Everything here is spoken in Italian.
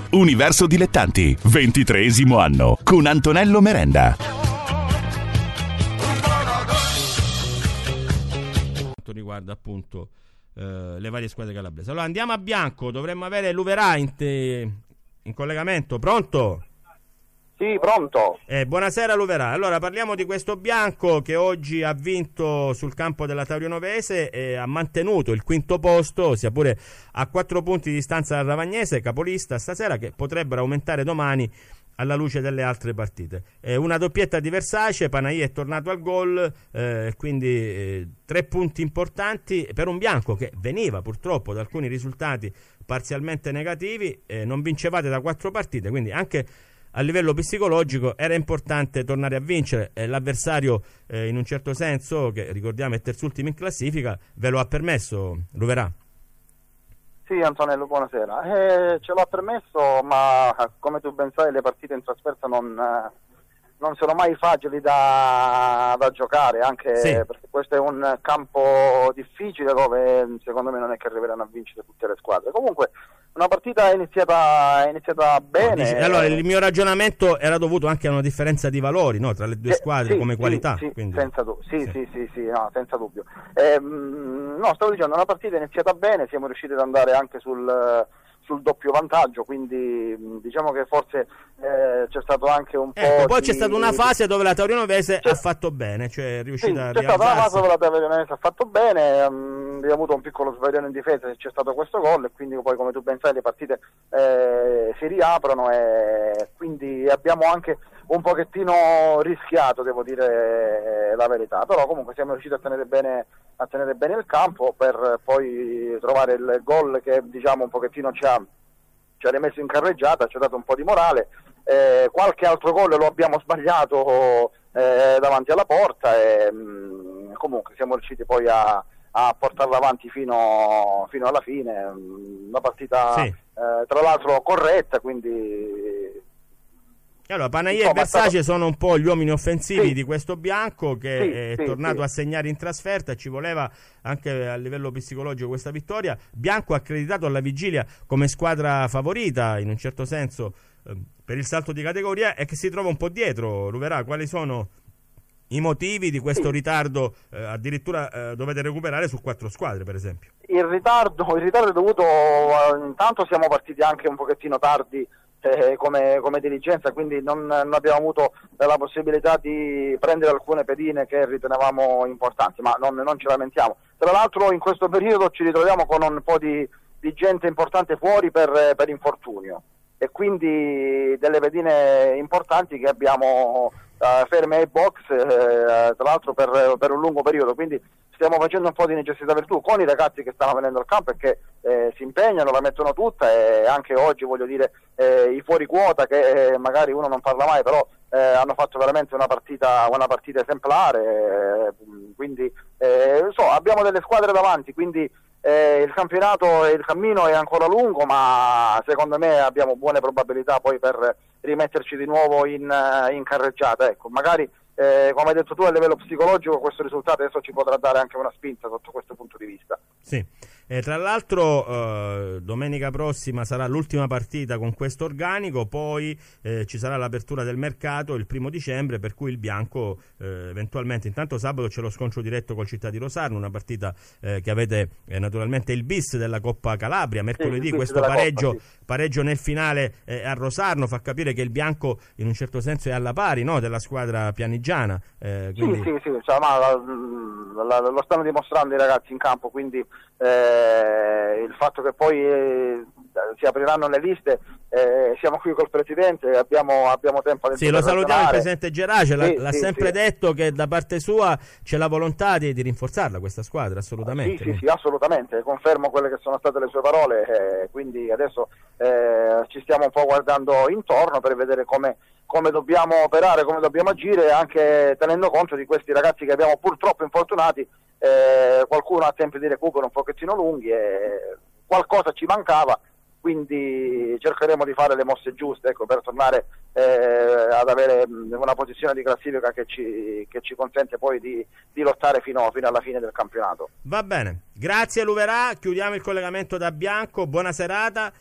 Universo Dilettanti, 23° anno, con Antonello Merenda. Quanto riguarda appunto le varie squadre calabresi. Allora andiamo a Bianco, dovremmo avere Luverà in collegamento. Pronto? Sì, pronto. Buonasera Luverà. Allora parliamo di questo Bianco che oggi ha vinto sul campo della Taurionovese e ha mantenuto il quinto posto, sia pure a 4 punti di distanza dal Ravagnese, capolista stasera, che potrebbero aumentare domani alla luce delle altre partite. Una doppietta di Versace, Panahi è tornato al gol, quindi 3 punti importanti per un Bianco che veniva purtroppo da alcuni risultati parzialmente negativi, non vincevate da 4 partite, quindi anche a livello psicologico era importante tornare a vincere. L'avversario in un certo senso, che ricordiamo è terzultimo in classifica, ve lo ha permesso, Luverà? Sì, Antonello, buonasera. Ce l'ha permesso, ma come tu ben sai le partite in trasferta non sono mai facili da giocare, anche sì, perché questo è un campo difficile dove secondo me non è che arriveranno a vincere tutte le squadre. Comunque una partita è iniziata bene. Allora il mio ragionamento era dovuto anche a una differenza di valori, no, tra le due squadre, sì, come qualità. Sì, quindi... senza dubbio. No, stavo dicendo, una partita è iniziata bene, siamo riusciti ad andare anche sul doppio vantaggio, quindi diciamo che forse c'è stato anche un po'. Poi c'è stata una fase dove la Taurionovese ha fatto bene, cioè è riuscita a rialzarsi. C'è stata una fase dove la Taurionovese ha fatto bene, abbiamo avuto un piccolo svarione in difesa, c'è stato questo gol e quindi poi, come tu ben sai, le partite si riaprono e quindi abbiamo anche un pochettino rischiato, devo dire la verità, però comunque siamo riusciti a tenere bene il campo per poi trovare il gol che diciamo un pochettino ci ha rimesso in carreggiata, ci ha dato un po' di morale. Qualche altro gol lo abbiamo sbagliato davanti alla porta e comunque siamo riusciti poi a portarla avanti fino alla fine, una partita sì, tra l'altro corretta, quindi allora Panahi e Versace sono un po' gli uomini offensivi di questo Bianco che è tornato a segnare in trasferta. Ci voleva anche a livello psicologico questa vittoria. Bianco accreditato alla vigilia come squadra favorita in un certo senso per il salto di categoria e che si trova un po' dietro. Luverà, quali sono i motivi di questo ritardo? Addirittura dovete recuperare su 4 squadre, per esempio. Il ritardo è dovuto, intanto siamo partiti anche un pochettino tardi come dirigenza, quindi non abbiamo avuto la possibilità di prendere alcune pedine che ritenevamo importanti, ma non ci lamentiamo. Tra l'altro in questo periodo ci ritroviamo con un po' di gente importante fuori per infortunio e quindi delle pedine importanti che abbiamo ferme ai box, tra l'altro per un lungo periodo, quindi stiamo facendo un po' di necessità virtù con i ragazzi che stanno venendo al campo e che si impegnano, la mettono tutta, e anche oggi voglio dire i fuori quota che magari uno non parla mai, però hanno fatto veramente una partita esemplare, quindi abbiamo delle squadre davanti, quindi il campionato e il cammino è ancora lungo, ma secondo me abbiamo buone probabilità poi per rimetterci di nuovo in carreggiata. Ecco, magari come hai detto tu, a livello psicologico questo risultato adesso ci potrà dare anche una spinta sotto questo punto di vista. Sì. Tra l'altro domenica prossima sarà l'ultima partita con questo organico, poi ci sarà l'apertura del mercato il 1° dicembre, per cui il Bianco eventualmente, intanto sabato c'è lo scontro diretto col Città di Rosarno, una partita che avete naturalmente il bis della Coppa Calabria, mercoledì questo pareggio nel finale a Rosarno fa capire che il Bianco in un certo senso è alla pari, no, della squadra pianigiana. Quindi... Sì, lo stanno dimostrando i ragazzi in campo, quindi il fatto che poi si apriranno le liste, siamo qui col Presidente, abbiamo tempo adesso. Sì, lo salutiamo il Presidente Gerace, l'ha sempre detto che da parte sua c'è la volontà di rinforzarla questa squadra, assolutamente. Sì, assolutamente, confermo quelle che sono state le sue parole, quindi adesso ci stiamo un po' guardando intorno per vedere come dobbiamo operare, come dobbiamo agire, anche tenendo conto di questi ragazzi che abbiamo purtroppo infortunati. Qualcuno ha tempi di recupero un pochettino lunghi e qualcosa ci mancava, quindi cercheremo di fare le mosse giuste, ecco, per tornare ad avere una posizione di classifica che ci consente poi di lottare fino alla fine del campionato. Va bene, grazie Luverà, chiudiamo il collegamento da Bianco, buona serata